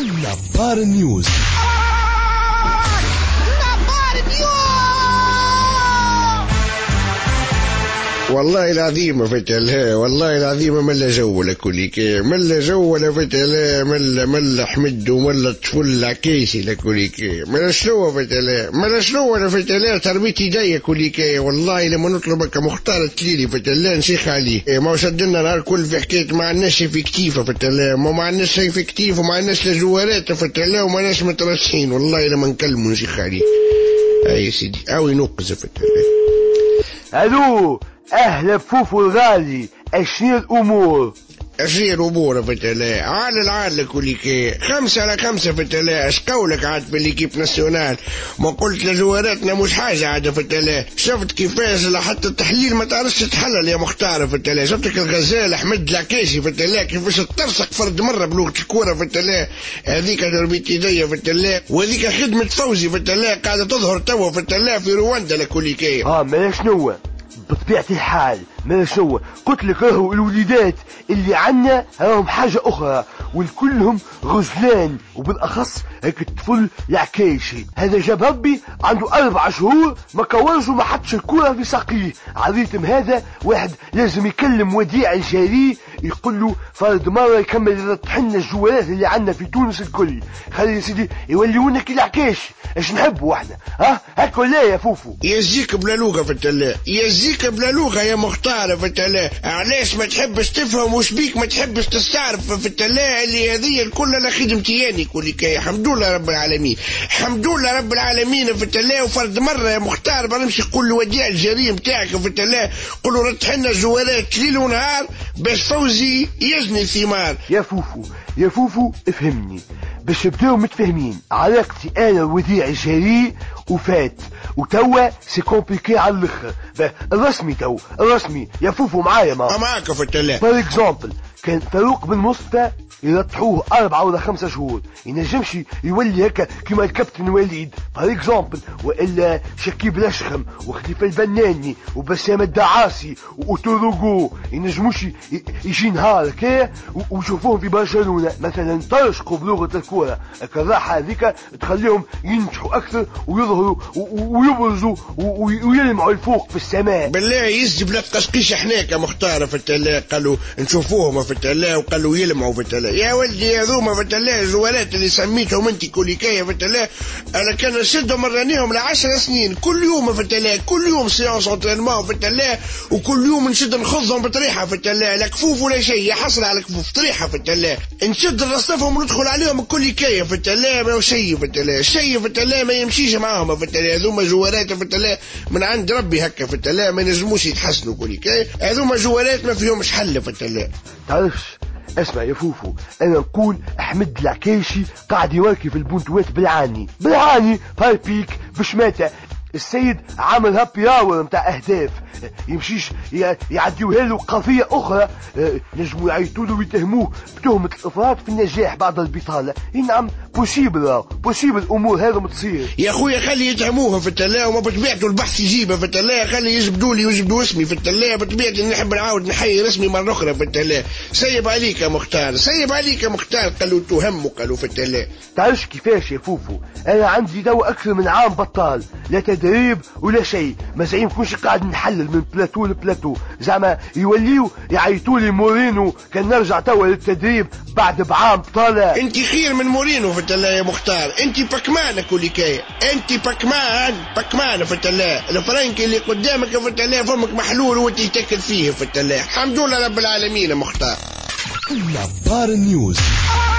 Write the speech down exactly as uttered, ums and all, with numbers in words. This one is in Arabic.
نبار نيوز. والله العظيم فتلها، والله العظيم ملا جو لكوليك، ملا جو لفتلها، ملا ملا حمد وملا طفل عكيسي لكوليك، ملا شنو فتلها، ملا شنو لفتلها تربيتي جايه كوليك. والله لما نطلبك مختار تليلي فتلها نسيخ عليه، ما وصدنا نهار كل في حكايه ما عندناش شي في كتيفه فتلها، ما ما عندناش شي في كتيف وما عندناش لا جوارات فتلها وما عندناش مترشحين. والله لما نكلموا نسيخ عليه. اي سيدي او ينقز فتلها. الو اهلا فوفو الغالي، اشنو الامور؟ أشير أموره فتلا عال العال كوليكي خمسة على خمسة فتلا. اش قولك عاد بالليكيب ناسيونال؟ ما قلت لجواراتنا مش حاجة عاد فتلا. شفت كيفاش لحتى التحليل ما تعرفش تتحلل يا مختار فتلا. شفتك الغزال أحمد العكاشي فتلا كيفاش ترسق فرد مرة بلغة الكورة فتلا. هذيك تربيتي يديا فتلا، وهذيك خدمة فوزي فتلا قاعدة تظهر توا فتلا في رواندا لكوليكي. اه ما شنو بطبيعة الحال ما شو قلت لك، راهو الوليدات اللي عنا راهم حاجة أخرى والكلهم غزلان، وبالأخص هيك الطفل العكايشي هذا جاب ربي عنده أربع شهور ما كورش وما حطش الكرة في ساقيه. عريتم هذا واحد لازم يكلم وديع الجاري يقول له فرد مرة يكمل يطحن الجوالات اللي عنا في تونس الكل. خلي يا سيدي يوليونا كي العكاش اش نحبوا احنا، ها هكا ولا يا فوفو؟ يزيك بلا لغة فتلا، يزيك بلا لغة يا مختار فتلا. علاش ما تحبش تفهم وش بيك ما تحبش تستعرف فتلا اللي هذه الكل لا خدمتي يعني كوليكي. الحمد لله رب العالمين، الحمد لله رب العالمين فتلا. وفرد مرة يا مختار بنمشي قول له وديع الجري نتاعك فتلا، قول له رتحنا الجوالات ليل ونهار باش فوزي يجني الثمار. يا فوفو يا فوفو افهمني باش نبداو متفاهمين. علاقتي انا ووديع الجري وفات وتوا سي كومبليكي على الاخر. الرسمي تو الرسمي يا فوفو معايا ما معاك فتلا. فور اكزامبل كان فاروق بن مصطفى يرتحوه أربعة ولا خمسة شهور، ينجمش يولي هكا كما الكابتن وليد فور اكزامبل، والا شكيب الاشخم وخليفه البناني وبسام الدعاسي وتوروغو ينجموش يجي نهار هكا ويشوفوهم في برشلونه مثلا ترشقوا بلغه الكوره. الراحه هذيك تخليهم ينجحوا اكثر ويظهروا ويبرزوا ويلمعوا الفوق في السماء. بالله يسجب لك قشقيش حناك يا مختار فتلا، قالوا نشوفوهم فتلا وقالوا يلمعوا فتلا. يا ولدي يا ذوما فتلا الجوالات اللي سميتهم انت كوليكاية فتلا، انا كان نشدهم رانيهم لعشر سنين كل يوم فتلا، كل يوم سيانس انترينمون فتلا، وكل يوم نشد نخضهم بطريحه فتلا، لا كفوف ولا شيء يحصل على كفوف طريحه فتلا، نشد نرصفهم وندخل عليهم كوليكاية فتلا ما شيء فتلا، شيء فتلا ما يمشيش معاهم فتلا. هذوما جوالات فتلا من عند ربي هكا فتلا ما ينجموش يتحسنوا كوليكاية. هذوما جوالات ما فيهمش حل فتلا. تعرفش اسمع يا فوفو، انا نقول احمد العكايشي قاعد يوركي في البنتوات بالعاني بالعاني باربيك بشماتة. السيد عامل هابي اور متاع اهداف، يمشيش يعديوها له قضية اخرى نجموا يعيطوا له ويتهموه بتهمة الافراط في النجاح بعد البطالة. نعم بوسيبل بوسيبل امور هذا متصير يا خويا. خلي يتهموها في التلا وما بطبيعته البحث يجيبها في التلا. خلي يجبدوا لي ويجبدوا اسمي في التلا بطبيعتي نحب نعاود نحيي اسمي مرة اخرى في التلا. سيب عليك يا مختار، سيب عليك يا مختار. قالوا تهم وقالوا في التلا. تعرفش كيفاش يا فوفو، انا عندي دو اكثر من عام بطال، لا تدريب ولا شيء، ما زعيم كونش قاعد نحلل من بلاتو لبلاتو. زعما يوليو يعيطوا لي مورينو كان نرجع توا للتدريب بعد بعام بطالة. انت خير من مورينو في التلا يا مختار، انت باكمان كوليكاية، انت باكمان باكمان في التلا. الفرنك اللي قدامك في التلا فمك محلول وانت تاكل فيه في التلا. الحمد لله رب العالمين يا مختار. نبار نيوز.